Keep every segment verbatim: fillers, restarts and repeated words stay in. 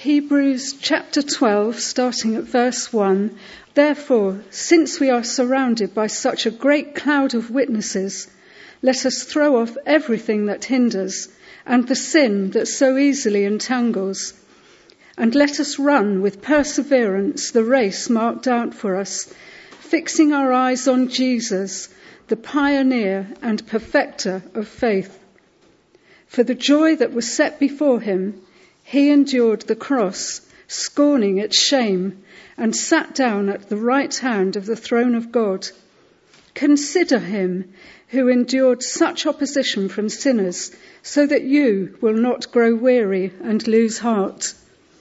Hebrews chapter twelve, starting at verse one. Therefore, since we are surrounded by such a great cloud of witnesses, let us throw off everything that hinders and the sin that so easily entangles. And let us run with perseverance the race marked out for us, fixing our eyes on Jesus, the pioneer and perfecter of faith. For the joy that was set before him, he endured the cross, scorning its shame, and sat down at the right hand of the throne of God. Consider him who endured such opposition from sinners, so that you will not grow weary and lose heart.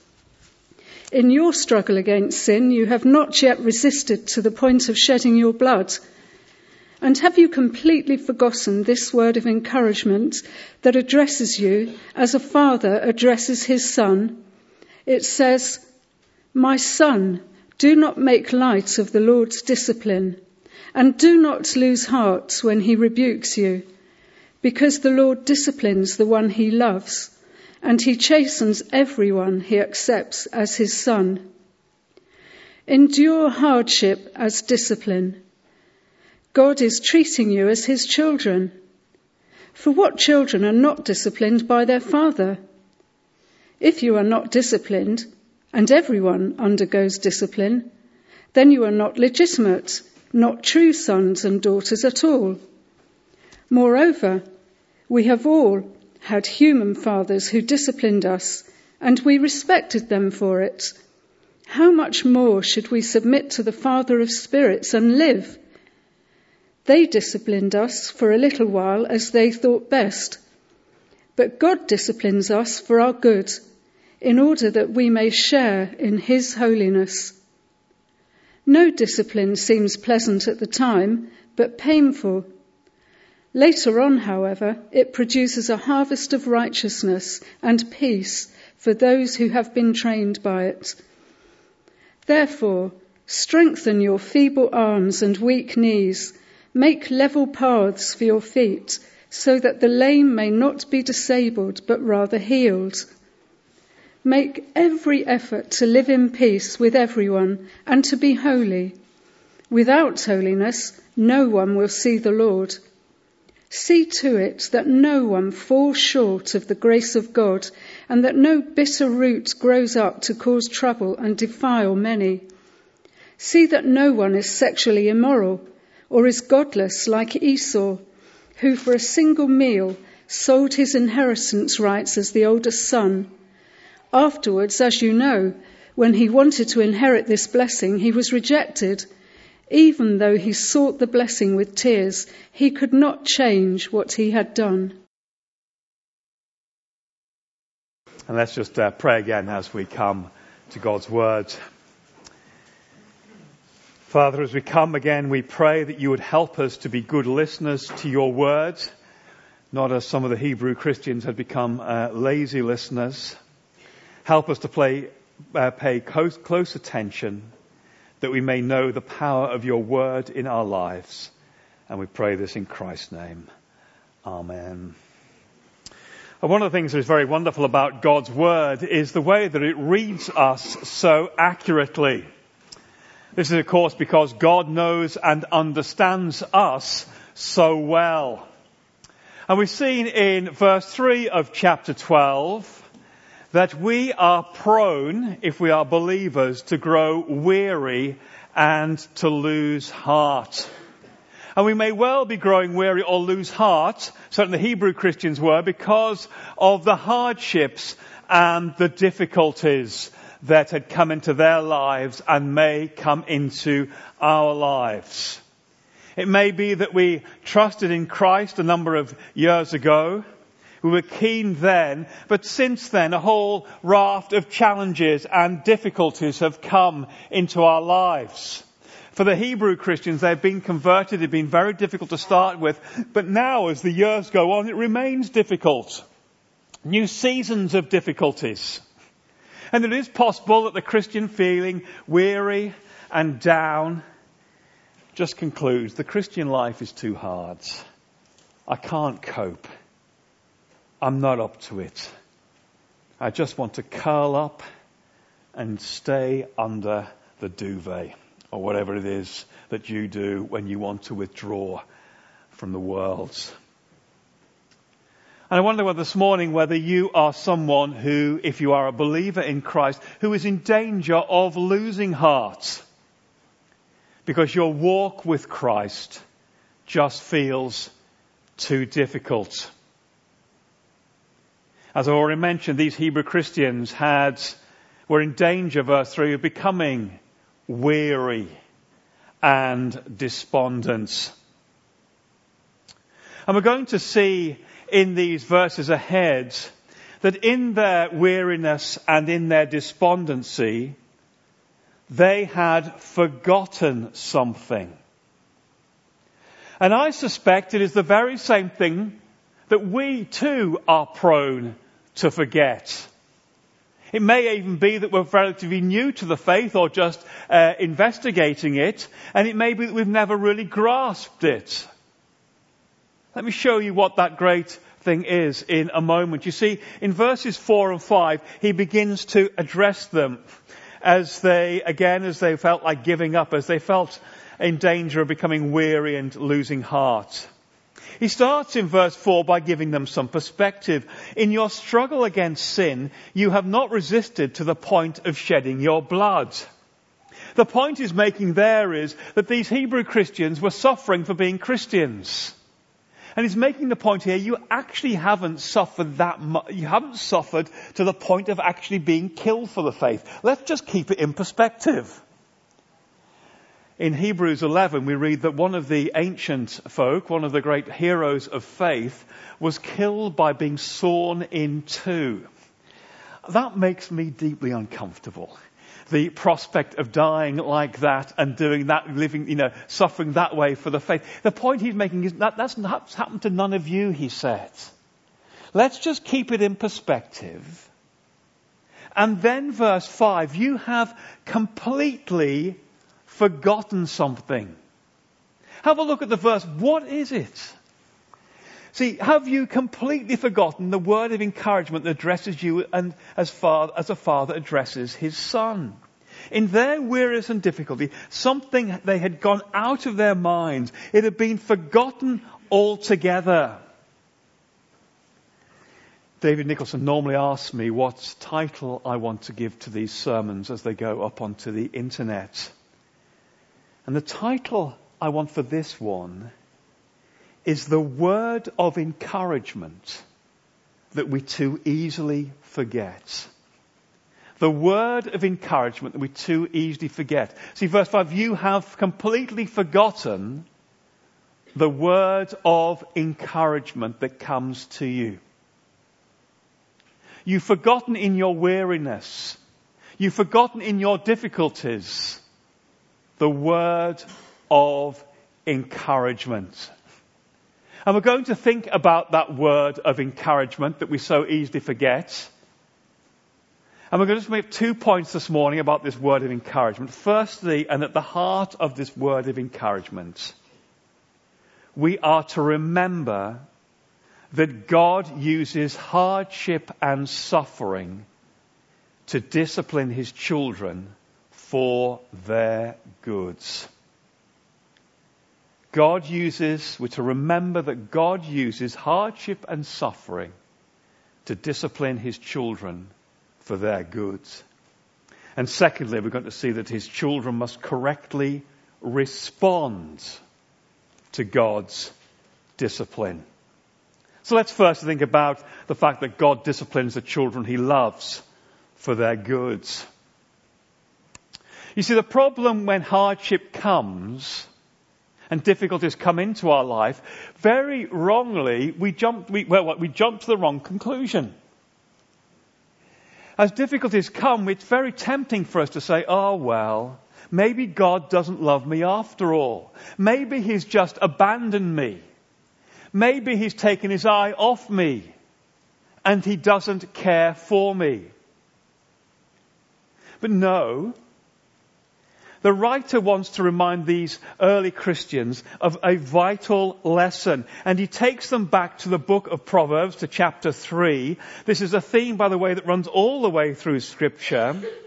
In your struggle against sin, you have not yet resisted to the point of shedding your blood. And have you completely forgotten this word of encouragement that addresses you as a father addresses his son? It says, "My son, do not make light of the Lord's discipline, and do not lose heart when he rebukes you, because the Lord disciplines the one he loves, and he chastens everyone he accepts as his son. Endure hardship as discipline. God is treating you as his children. For what children are not disciplined by their father? If you are not disciplined, and everyone undergoes discipline, then you are not legitimate, not true sons and daughters at all. Moreover, we have all had human fathers who disciplined us, and we respected them for it. How much more should we submit to the Father of spirits and live? They disciplined us for a little while as they thought best. But God disciplines us for our good, in order that we may share in his holiness. No discipline seems pleasant at the time, but painful. Later on, however, it produces a harvest of righteousness and peace for those who have been trained by it. Therefore, strengthen your feeble arms and weak knees. Make level paths for your feet, so that the lame may not be disabled, but rather healed. Make every effort to live in peace with everyone and to be holy. Without holiness, no one will see the Lord. See to it that no one falls short of the grace of God, and that no bitter root grows up to cause trouble and defile many. See that no one is sexually immoral, or is godless like Esau, who for a single meal sold his inheritance rights as the oldest son. Afterwards, as you know, when he wanted to inherit this blessing, he was rejected. Even though he sought the blessing with tears, he could not change what he had done." And let's just uh, pray again as we come to God's word. Father, as we come again, we pray that you would help us to be good listeners to your word, not as some of the Hebrew Christians had become uh, lazy listeners. Help us to play, uh, pay close, close attention, that we may know the power of your word in our lives. And we pray this in Christ's name. Amen. And one of the things that is very wonderful about God's word is the way that it reads us so accurately. This is, of course, because God knows and understands us so well. And we've seen in verse three of chapter twelve that we are prone, if we are believers, to grow weary and to lose heart. And we may well be growing weary or lose heart, certainly the Hebrew Christians were, because of the hardships and the difficulties that had come into their lives and may come into our lives. It may be that we trusted in Christ a number of years ago. We were keen then, but since then a whole raft of challenges and difficulties have come into our lives. For the Hebrew Christians, they've been converted. They've been very difficult to start with, but now as the years go on, it remains difficult. New seasons of difficulties. And it is possible that the Christian feeling weary and down just concludes the Christian life is too hard. I can't cope. I'm not up to it. I just want to curl up and stay under the duvet, or whatever it is that you do when you want to withdraw from the world. And I wonder whether this morning whether you are someone who, if you are a believer in Christ, who is in danger of losing heart because your walk with Christ just feels too difficult. As I already mentioned, these Hebrew Christians had were in danger, verse three, of becoming weary and despondent. And we're going to see in these verses ahead that in their weariness and in their despondency, they had forgotten something. And I suspect it is the very same thing that we too are prone to forget. It may even be that we're relatively new to the faith or just uh, investigating it, and it may be that we've never really grasped it. Let me show you what that great thing is in a moment. You see, in verses four and five, he begins to address them as they, again, as they felt like giving up, as they felt in danger of becoming weary and losing heart. He starts in verse four by giving them some perspective. In your struggle against sin, you have not resisted to the point of shedding your blood. The point he's making there is that these Hebrew Christians were suffering for being Christians. And he's making the point here, you actually haven't suffered that much, you haven't suffered to the point of actually being killed for the faith. Let's just keep it in perspective. In Hebrews eleven, we read that one of the ancient folk, one of the great heroes of faith, was killed by being sawn in two. That makes me deeply uncomfortable. The prospect of dying like that and doing that, living, you know, suffering that way for the faith. The point he's making is that that's not happened to none of you, he said. Let's just keep it in perspective. And then verse five, you have completely forgotten something. Have a look at the verse. What is it? See, have you completely forgotten the word of encouragement that addresses you and as far as a father addresses his son? In their weariness and difficulty, something they had gone out of their minds. It had been forgotten altogether. David Nicholson normally asks me what title I want to give to these sermons as they go up onto the internet. And the title I want for this one is the word of encouragement that we too easily forget. The word of encouragement that we too easily forget. See, verse five, you have completely forgotten the word of encouragement that comes to you. You've forgotten in your weariness. You've forgotten in your difficulties the word of encouragement. And we're going to think about that word of encouragement that we so easily forget. And we're going to just make two points this morning about this word of encouragement. Firstly, and at the heart of this word of encouragement, we are to remember that God uses hardship and suffering to discipline his children for their goods. God uses, we're to remember that God uses hardship and suffering to discipline his children for their goods. And secondly, we're going to see that his children must correctly respond to God's discipline. So let's first think about the fact that God disciplines the children he loves for their goods. You see, the problem when hardship comes and difficulties come into our life, very wrongly, we jump, we, well, we jump to the wrong conclusion. As difficulties come, it's very tempting for us to say, oh, well, maybe God doesn't love me after all. Maybe he's just abandoned me. Maybe he's taken his eye off me and he doesn't care for me. But no, the writer wants to remind these early Christians of a vital lesson. And he takes them back to the book of Proverbs, to chapter three. This is a theme, by the way, that runs all the way through Scripture.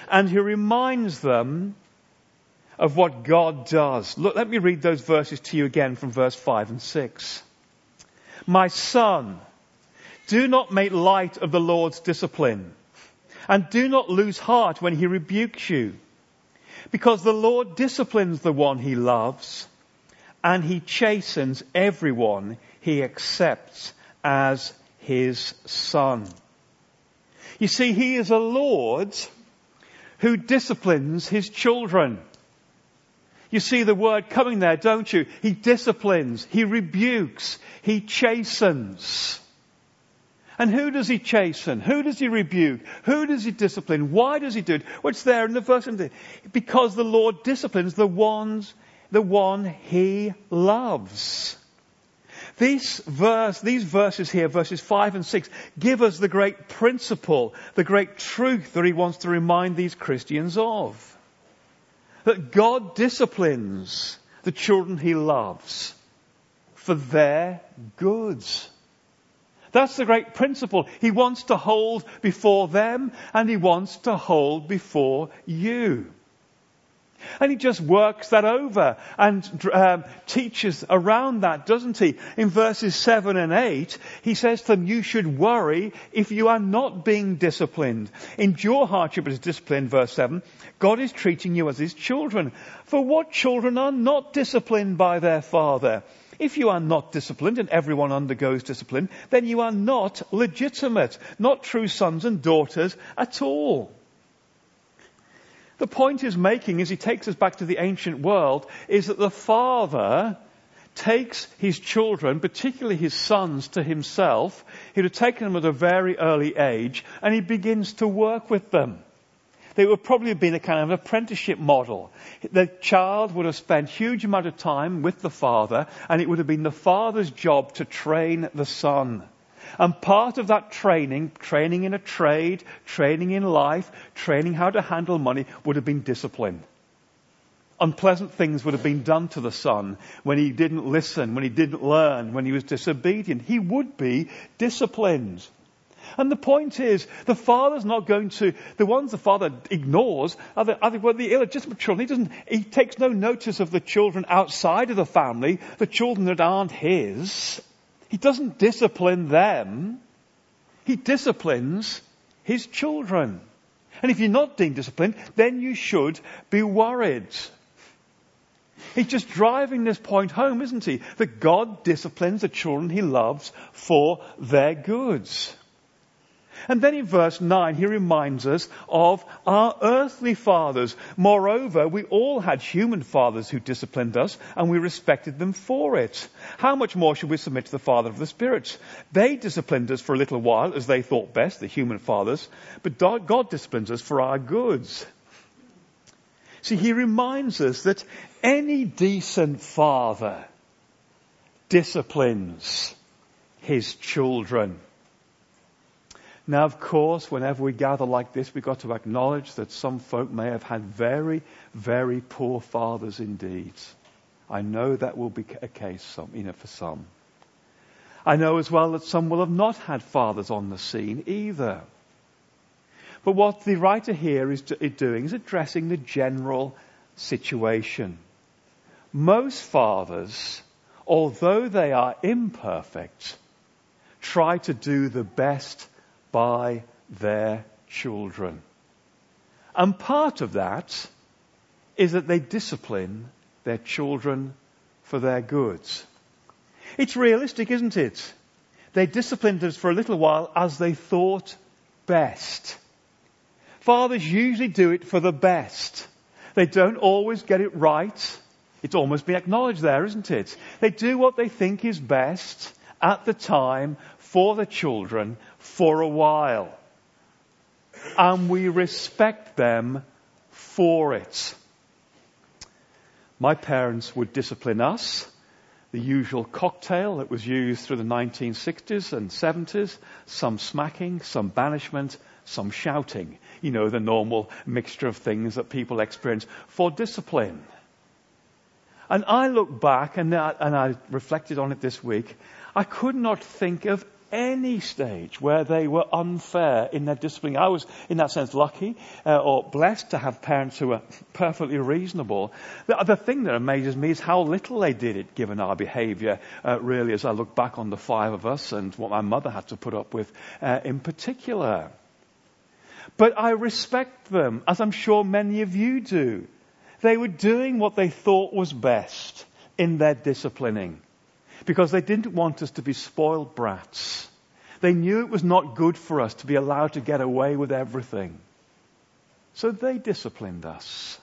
And he reminds them of what God does. Look, let me read those verses to you again from verse five and six. My son, do not make light of the Lord's discipline, and do not lose heart when he rebukes you, because the Lord disciplines the one he loves, and he chastens everyone he accepts as his son. You see, he is a Lord who disciplines his children. You see the word coming there, don't you? He disciplines, he rebukes, he chastens. And who does he chasten? Who does he rebuke? Who does he discipline? Why does he do it? Well, it's there in the verse. Because the Lord disciplines the ones, the one he loves. This verse, these verses here, verses five and six, give us the great principle, the great truth that he wants to remind these Christians of. That God disciplines the children he loves for their goods. That's the great principle. He wants to hold before them, and he wants to hold before you. And he just works that over and um, teaches around that, doesn't he? In verses seven and eight, he says to them, you should worry if you are not being disciplined. Endure hardship as discipline, verse seven. God is treating you as his children. For what children are not disciplined by their father? If you are not disciplined, and everyone undergoes discipline, then you are not legitimate, not true sons and daughters at all. The point he's making, as he takes us back to the ancient world, is that the father takes his children, particularly his sons, to himself. He'd have taken them at a very early age, and he begins to work with them. They would probably have been a kind of apprenticeship model. The child would have spent a huge amount of time with the father, and it would have been the father's job to train the son. And part of that training, training in a trade, training in life, training how to handle money, would have been discipline. Unpleasant things would have been done to the son when he didn't listen, when he didn't learn, when he was disobedient. He would be disciplined. And the point is, the father's not going to, the ones the father ignores are the, are the, well, the illegitimate children. He doesn't, he takes no notice of the children outside of the family, the children that aren't his. He doesn't discipline them. He disciplines his children. And if you're not being disciplined, then you should be worried. He's just driving this point home, isn't he? That God disciplines the children he loves for their goods. And then in verse nine, he reminds us of our earthly fathers. Moreover, we all had human fathers who disciplined us, and we respected them for it. How much more should we submit to the Father of the spirits? They disciplined us for a little while, as they thought best, the human fathers, but God disciplines us for our goods. See, he reminds us that any decent father disciplines his children. Now, of course, whenever we gather like this, we've got to acknowledge that some folk may have had very, very poor fathers indeed. I know that will be a case, some, you know, for some. I know as well that some will have not had fathers on the scene either. But what the writer here is doing is addressing the general situation. Most fathers, although they are imperfect, try to do the best by their children. And part of that is that they discipline their children for their goods. It's realistic, isn't it? They disciplined us for a little while as they thought best. Fathers usually do it for the best. They don't always get it right. It's almost been acknowledged there, isn't it? They do what they think is best at the time for the children for a while. And we respect them for it. My parents would discipline us. The usual cocktail that was used through the nineteen sixties and seventies. Some smacking, some banishment, some shouting. You know, the normal mixture of things that people experience for discipline. And I look back and I, and I reflected on it this week. I could not think of any stage where they were unfair in their discipline. I was, in that sense, lucky uh, or blessed to have parents who were perfectly reasonable. The, the thing that amazes me is how little they did it, given our behaviour, uh, really, as I look back on the five of us and what my mother had to put up with uh, in particular. But I respect them, as I'm sure many of you do. They were doing what they thought was best in their disciplining, because they didn't want us to be spoiled brats. They knew it was not good for us to be allowed to get away with everything. So they disciplined us.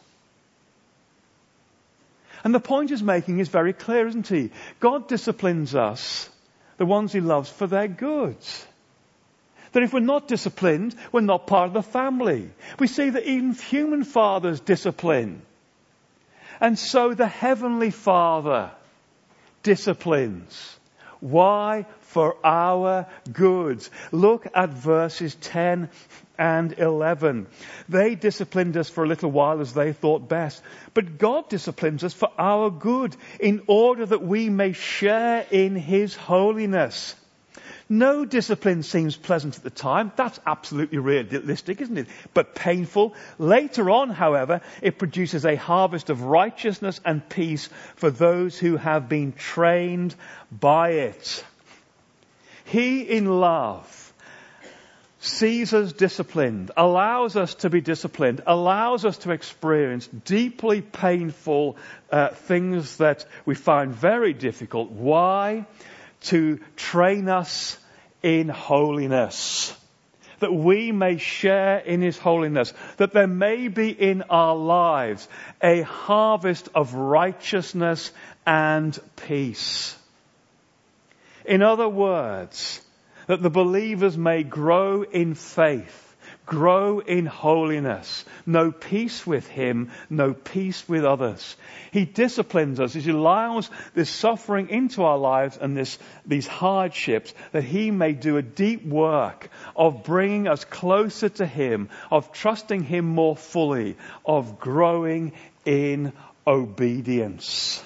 And the point he's making is very clear, isn't he? God disciplines us, the ones he loves, for their good. That if we're not disciplined, we're not part of the family. We see that even human fathers discipline. And so the Heavenly Father disciplines. Why? For our good. Look at verses ten and eleven. They disciplined us for a little while as they thought best. But God disciplines us for our good, in order that we may share in His holiness. No discipline seems pleasant at the time. That's absolutely realistic, isn't it? But painful. Later on, however, it produces a harvest of righteousness and peace for those who have been trained by it. He, in love, sees us disciplined, allows us to be disciplined, allows us to experience deeply painful uh, things that we find very difficult. Why? To train us in holiness, that we may share in His holiness, that there may be in our lives a harvest of righteousness and peace. In other words, that the believers may grow in faith, grow in holiness, know peace with Him, know peace with others. He disciplines us. He allows this suffering into our lives and this, these hardships, that He may do a deep work of bringing us closer to Him, of trusting Him more fully, of growing in obedience.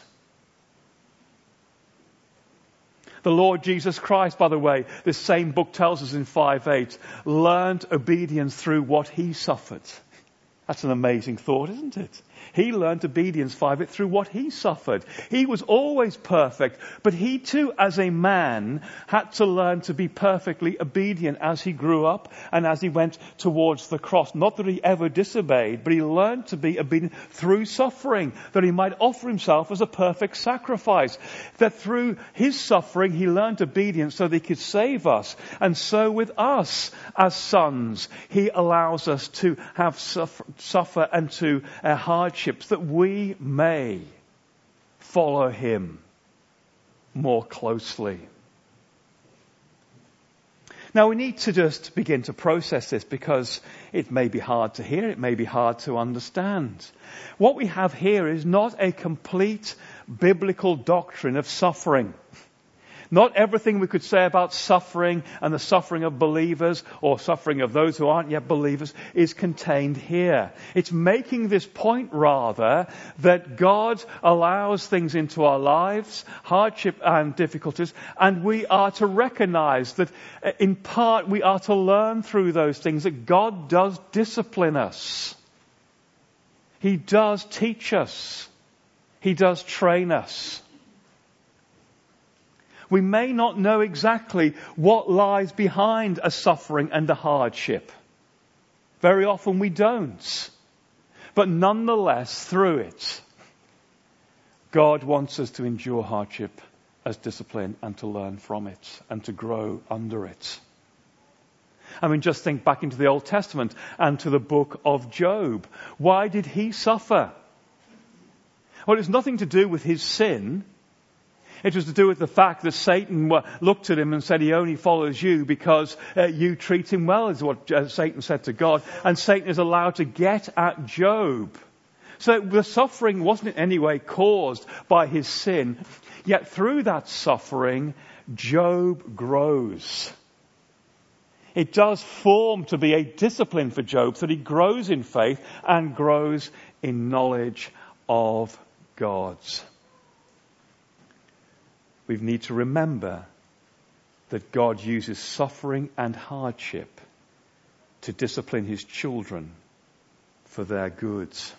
The Lord Jesus Christ, by the way, this same book tells us in five eight, learned obedience through what He suffered. That's an amazing thought, isn't it? He learned obedience, five eight, through what He suffered. He was always perfect, but He too, as a man, had to learn to be perfectly obedient as He grew up and as He went towards the cross. Not that He ever disobeyed, but He learned to be obedient through suffering, that He might offer Himself as a perfect sacrifice. That through His suffering, He learned obedience so that He could save us. And so with us as sons, He allows us to have suffer, suffer and to uh, hardship, that we may follow Him more closely. Now we need to just begin to process this, because it may be hard to hear, it may be hard to understand. What we have here is not a complete biblical doctrine of suffering. Not everything we could say about suffering and the suffering of believers or suffering of those who aren't yet believers is contained here. It's making this point, rather, that God allows things into our lives, hardship and difficulties, and we are to recognize that in part we are to learn through those things that God does discipline us. He does teach us. He does train us. We may not know exactly what lies behind a suffering and a hardship. Very often we don't. But nonetheless, through it, God wants us to endure hardship as discipline and to learn from it and to grow under it. I mean, just think back into the Old Testament and to the book of Job. Why did he suffer? Well, it was nothing to do with his sin. It was to do with the fact that Satan looked at him and said, he only follows you because uh, you treat him well, is what uh, Satan said to God. And Satan is allowed to get at Job. So the suffering wasn't in any way caused by his sin. Yet through that suffering, Job grows. It does form to be a discipline for Job, so that he grows in faith and grows in knowledge of God. We need to remember that God uses suffering and hardship to discipline his children for their goods.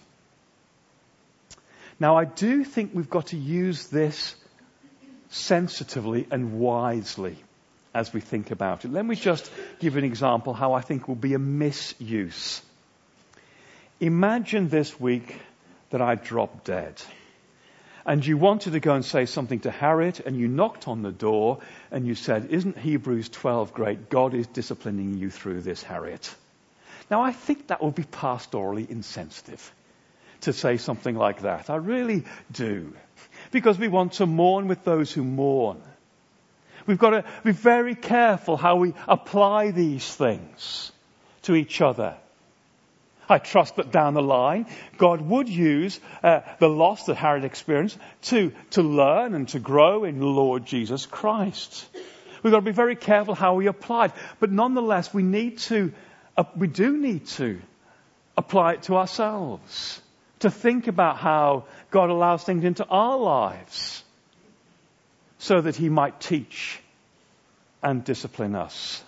Now, I do think we've got to use this sensitively and wisely as we think about it. Let me just give an example how I think will be a misuse. Imagine this week that I dropped dead, and you wanted to go and say something to Harriet, and you knocked on the door and you said, "Isn't Hebrews twelve great? God is disciplining you through this, Harriet." Now, I think that would be pastorally insensitive to say something like that. I really do. Because we want to mourn with those who mourn. We've got to be very careful how we apply these things to each other. I trust that down the line, God would use uh, the loss that Harriet experienced to, to learn and to grow in the Lord Jesus Christ. We've got to be very careful how we apply it. But nonetheless, we need to, uh, we do need to apply it to ourselves. To think about how God allows things into our lives so that he might teach and discipline us.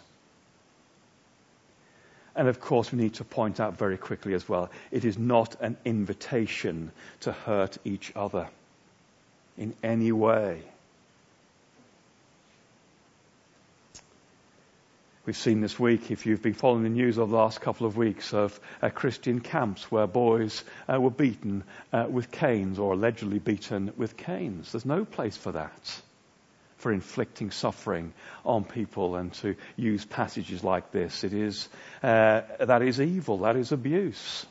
And of course, we need to point out very quickly as well, it is not an invitation to hurt each other in any way. We've seen this week, if you've been following the news of the last couple of weeks, of uh, Christian camps where boys uh, were beaten uh, with canes, or allegedly beaten with canes. There's no place for that, for inflicting suffering on people and to use passages like this. It is, uh, that is evil, that is abuse.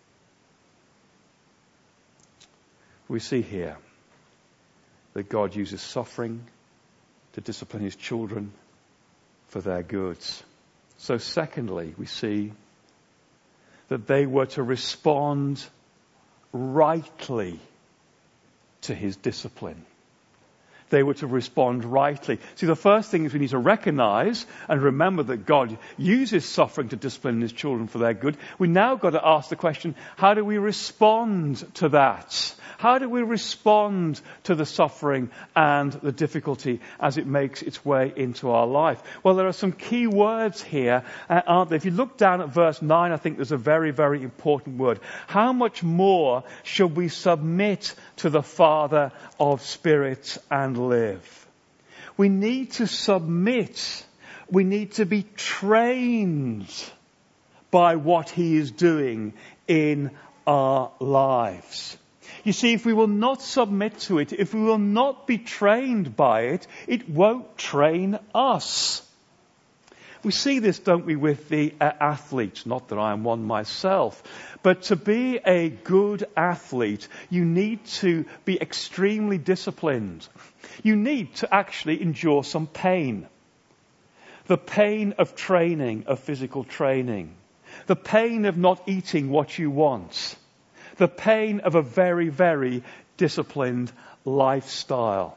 We see here that God uses suffering to discipline his children for their goods. So secondly, we see that they were to respond rightly to his discipline. They were to respond rightly. See, the first thing is we need to recognize and remember that God uses suffering to discipline his children for their good. We now got to ask the question, how do we respond to that? How do we respond to the suffering and the difficulty as it makes its way into our life? Well, there are some key words here, uh, aren't there? If you look down at verse nine, I think there's a very, very important word. How much more should we submit to the Father of spirits and live? We need to submit. We need to be trained by what he is doing in our lives. You see, if we will not submit to it, if we will not be trained by it, it won't train us. We see this, don't we, with the uh, athletes. Not that I am one myself. But to be a good athlete, you need to be extremely disciplined. You need to actually endure some pain. The pain of training, of physical training. The pain of not eating what you want. The pain of a very, very disciplined lifestyle.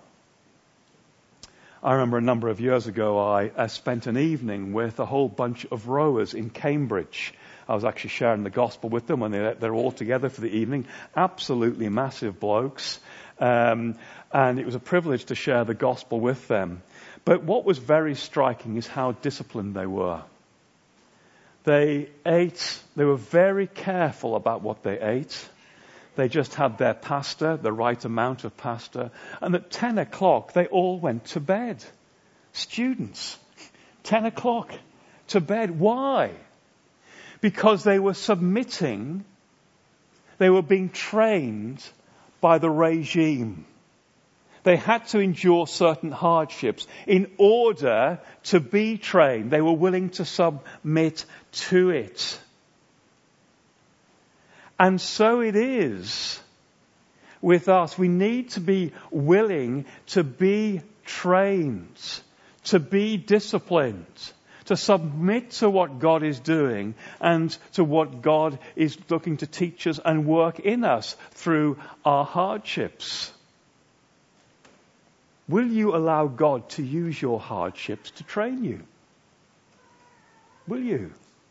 I remember a number of years ago, I, I spent an evening with a whole bunch of rowers in Cambridge. I was actually sharing the gospel with them when they're, they're all together for the evening. Absolutely massive blokes. Um, and it was a privilege to share the gospel with them. But what was very striking is how disciplined they were. They ate, they were very careful about what they ate. They just had their pasta, the right amount of pasta. And at ten o'clock, they all went to bed. Students, ten o'clock to bed. Why? Because they were submitting, they were being trained by the regime. They had to endure certain hardships in order to be trained. They were willing to submit to it. And so it is with us. We need to be willing to be trained, to be disciplined, to submit to what God is doing and to what God is looking to teach us and work in us through our hardships. Will you allow God to use your hardships to train you? Will you?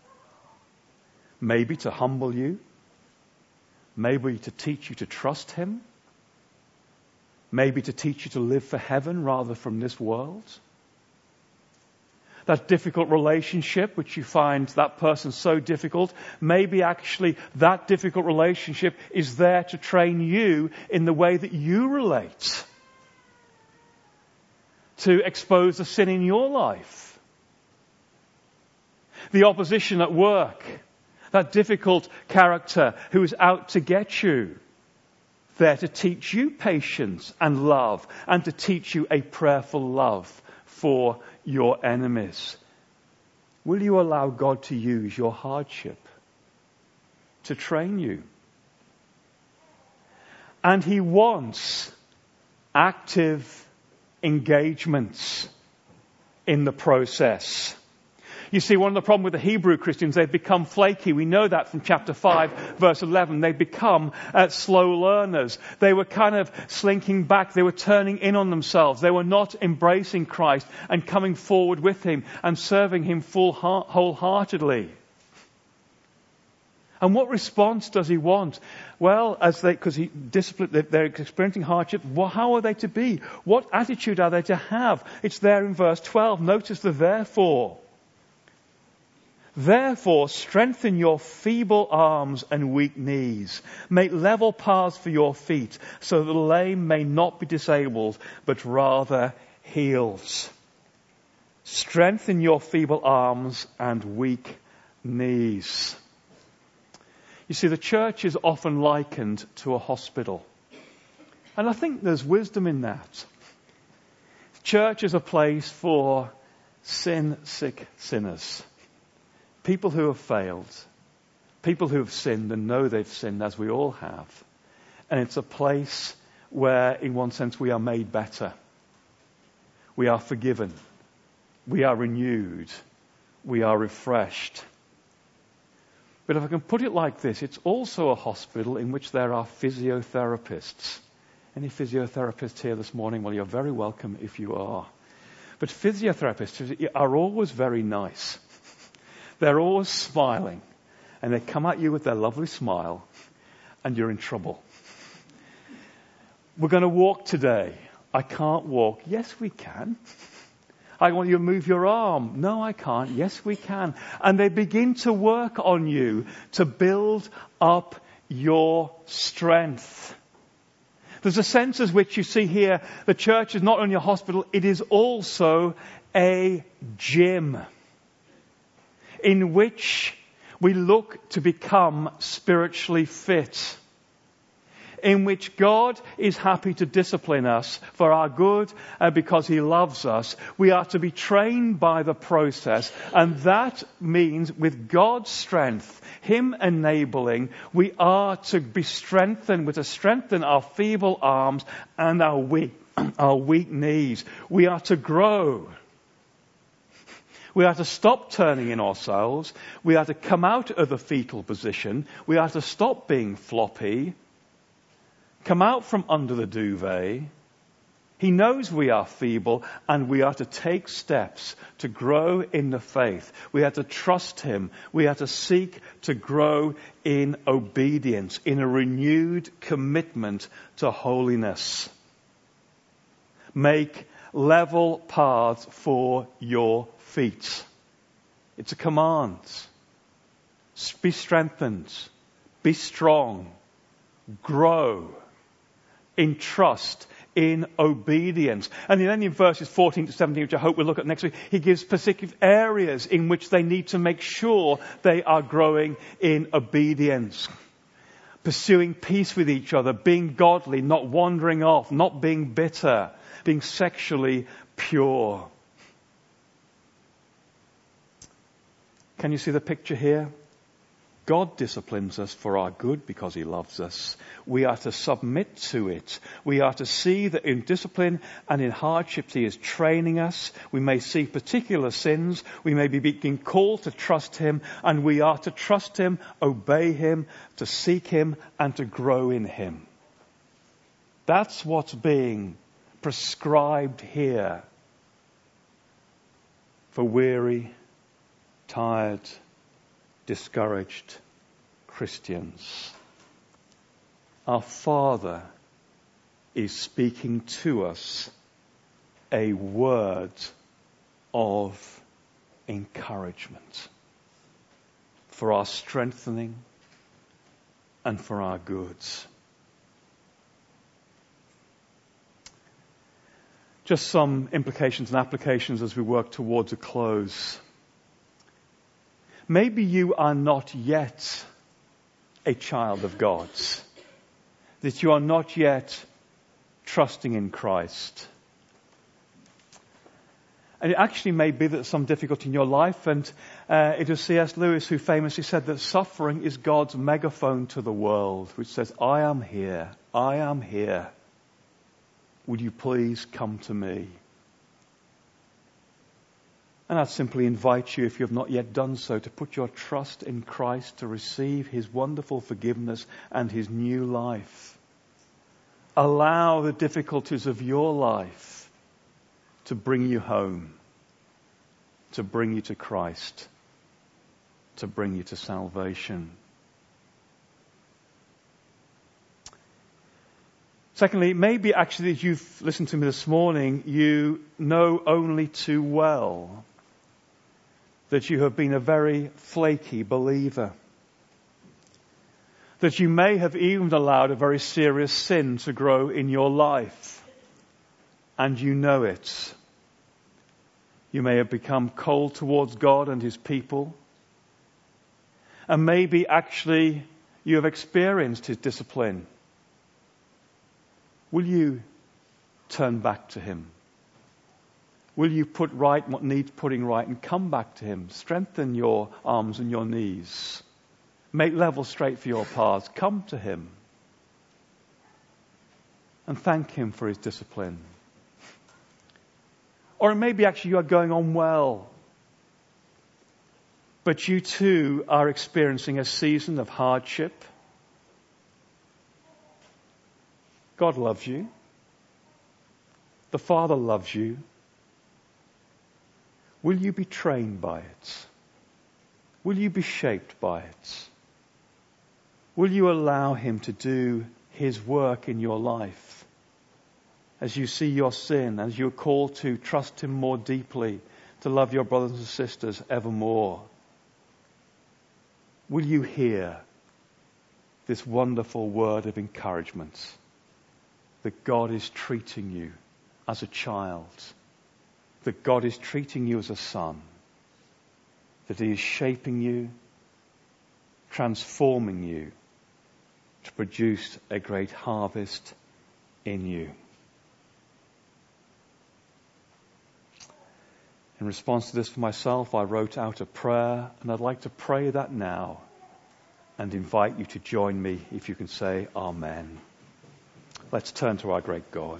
Maybe to humble you. Maybe to teach you to trust him. Maybe to teach you to live for heaven rather from this world. That difficult relationship, which you find that person so difficult, maybe actually that difficult relationship is there to train you in the way that you relate, to expose the sin in your life. The opposition at work, that difficult character who is out to get you, there to teach you patience and love, and to teach you a prayerful love for your enemies. Will you allow God to use your hardship to train you? And He wants active engagements in the process. You see, one of the problems with the Hebrew Christians, they've become flaky. We know that from chapter five, verse eleven. They've become uh, slow learners. They were kind of slinking back. They were turning in on themselves. They were not embracing Christ and coming forward with Him and serving Him full heart, wholeheartedly. And what response does He want? Well, as they, because He disciplined, they're experiencing hardship. Well, how are they to be? What attitude are they to have? It's there in verse twelve. Notice the therefore. Therefore, strengthen your feeble arms and weak knees. Make level paths for your feet, so that the lame may not be disabled, but rather healed. Strengthen your feeble arms and weak knees. You see, the church is often likened to a hospital. And I think there's wisdom in that. Church is a place for sin-sick sinners. People who have failed. People who have sinned and know they've sinned, as we all have. And it's a place where, in one sense, we are made better. We are forgiven. We are renewed. We are refreshed. But if I can put it like this, it's also a hospital in which there are physiotherapists. Any physiotherapists here this morning? Well, you're very welcome if you are. But physiotherapists are always very nice. They're always smiling, and they come at you with their lovely smile, and you're in trouble. We're going to walk today. I can't walk. Yes, we can. I want you to move your arm. No, I can't. Yes, we can. And they begin to work on you to build up your strength. There's a sense as which you see here, the church is not only a hospital, it is also a gym, in which we look to become spiritually fit, in which God is happy to discipline us for our good uh, because He loves us. We are to be trained by the process, and that means with God's strength, Him enabling, we are to be strengthened, we're to strengthen our feeble arms and our weak, our weak knees. We are to grow. We are to stop turning in ourselves. We are to come out of the fetal position. We are to stop being floppy. Come out from under the duvet. He knows we are feeble, and we are to take steps to grow in the faith. We are to trust Him. We are to seek to grow in obedience, in a renewed commitment to holiness. Make level paths for your feet. It's a command. Be strengthened. Be strong. Grow in trust, in obedience. And then in verses fourteen to seventeen, which I hope we'll look at next week, he gives specific areas in which they need to make sure they are growing in obedience. Pursuing peace with each other, being godly, not wandering off, not being bitter, being sexually pure. Can you see the picture here? God disciplines us for our good because He loves us. We are to submit to it. We are to see that in discipline and in hardships He is training us. We may see particular sins. We may be being called to trust Him, and we are to trust Him, obey Him, to seek Him, and to grow in Him. That's what's being prescribed here for weary, tired, discouraged Christians. Our Father is speaking to us a word of encouragement, for our strengthening and for our goods. Just some implications and applications as we work towards a close. Maybe you are not yet a child of God's, that you are not yet trusting in Christ. And it actually may be that there's some difficulty in your life, and uh, it was C S Lewis who famously said that suffering is God's megaphone to the world, which says, I am here, I am here. Would you please come to me? And I'd simply invite you, if you have not yet done so, to put your trust in Christ, to receive his wonderful forgiveness and his new life. Allow the difficulties of your life to bring you home, to bring you to Christ, to bring you to salvation. Secondly, maybe actually as you've listened to me this morning, you know only too well that you have been a very flaky believer. That you may have even allowed a very serious sin to grow in your life. And you know it. You may have become cold towards God and his people. And maybe actually you have experienced his discipline. Will you turn back to him? Will you put right what needs putting right and come back to him? Strengthen your arms and your knees. Make level straight for your paths. Come to him. And thank him for his discipline. Or maybe actually you are going on well. But you too are experiencing a season of hardship. God loves you. The Father loves you. Will you be trained by it? Will you be shaped by it? Will you allow him to do his work in your life? As you see your sin, as you're called to trust him more deeply, to love your brothers and sisters evermore. Will you hear this wonderful word of encouragement that God is treating you as a child, that God is treating you as a son, that he is shaping you, transforming you to produce a great harvest in you. In response to this for myself, I wrote out a prayer, and I'd like to pray that now and invite you to join me if you can say Amen. Let's turn to our great God.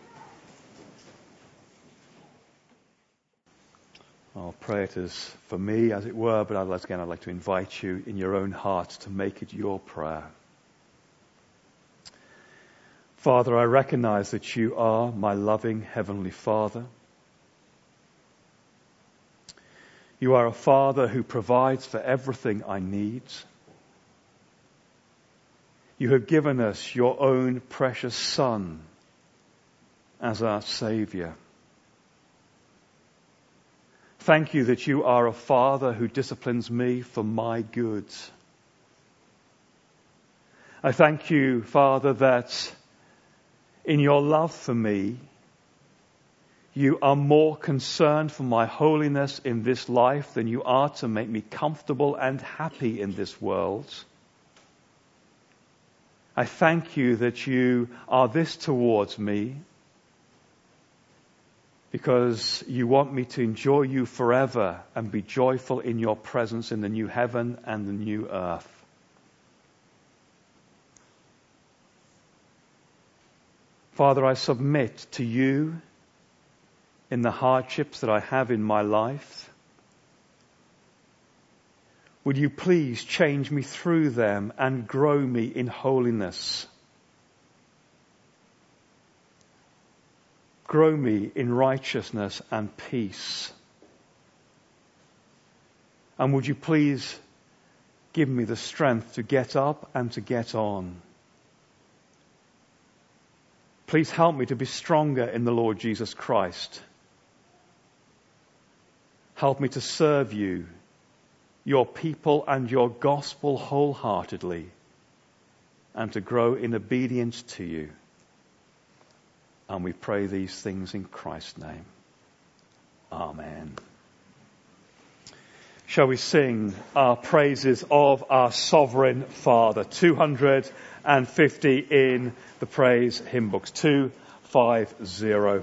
I'll pray it as for me, as it were, but I'd, again, I'd like to invite you in your own heart to make it your prayer. Father, I recognize that you are my loving Heavenly Father. You are a Father who provides for everything I need. You have given us your own precious Son as our Saviour. Thank you that you are a Father who disciplines me for my good. I thank you, Father, that in your love for me, you are more concerned for my holiness in this life than you are to make me comfortable and happy in this world. I thank you that you are this towards me because you want me to enjoy you forever and be joyful in your presence in the new heaven and the new earth. Father, I submit to you in the hardships that I have in my life. Would you please change me through them and grow me in holiness? Grow me in righteousness and peace. And would you please give me the strength to get up and to get on? Please help me to be stronger in the Lord Jesus Christ. Help me to serve you, your people and your gospel wholeheartedly, and to grow in obedience to you. And we pray these things in Christ's name. Amen. Shall we sing our praises of our sovereign Father? two hundred fifty in the praise hymn books. two fifty.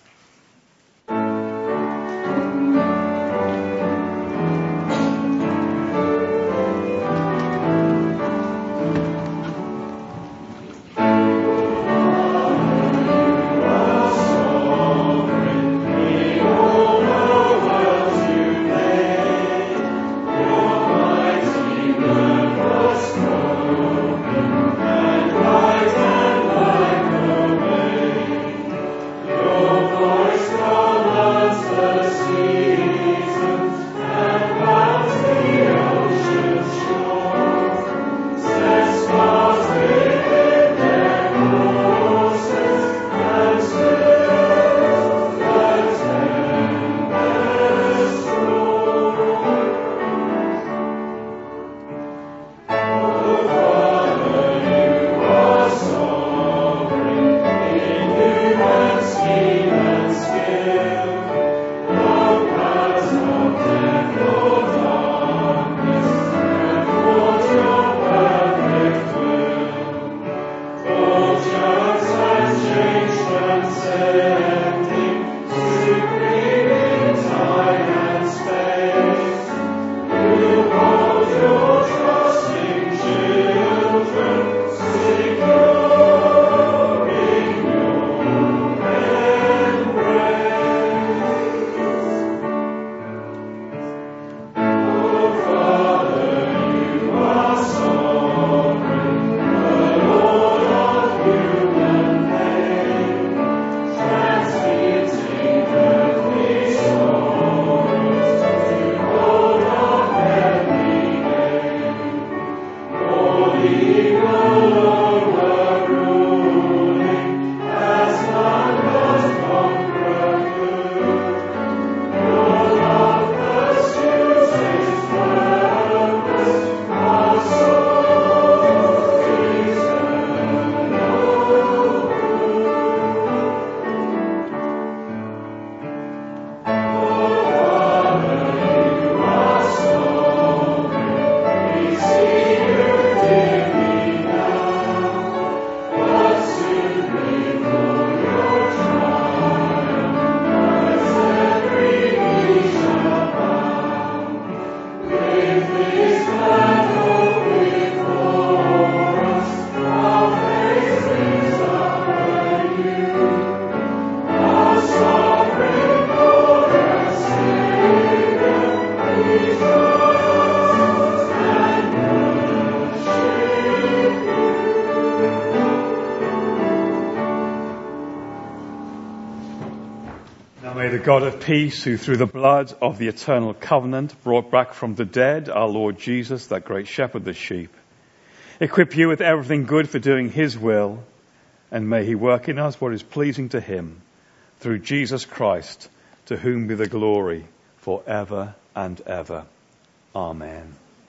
the God of peace, who through the blood of the eternal covenant brought back from the dead our Lord Jesus, that great shepherd of the sheep, equip you with everything good for doing his will, and may he work in us what is pleasing to him, through Jesus Christ, to whom be the glory forever and ever. Amen.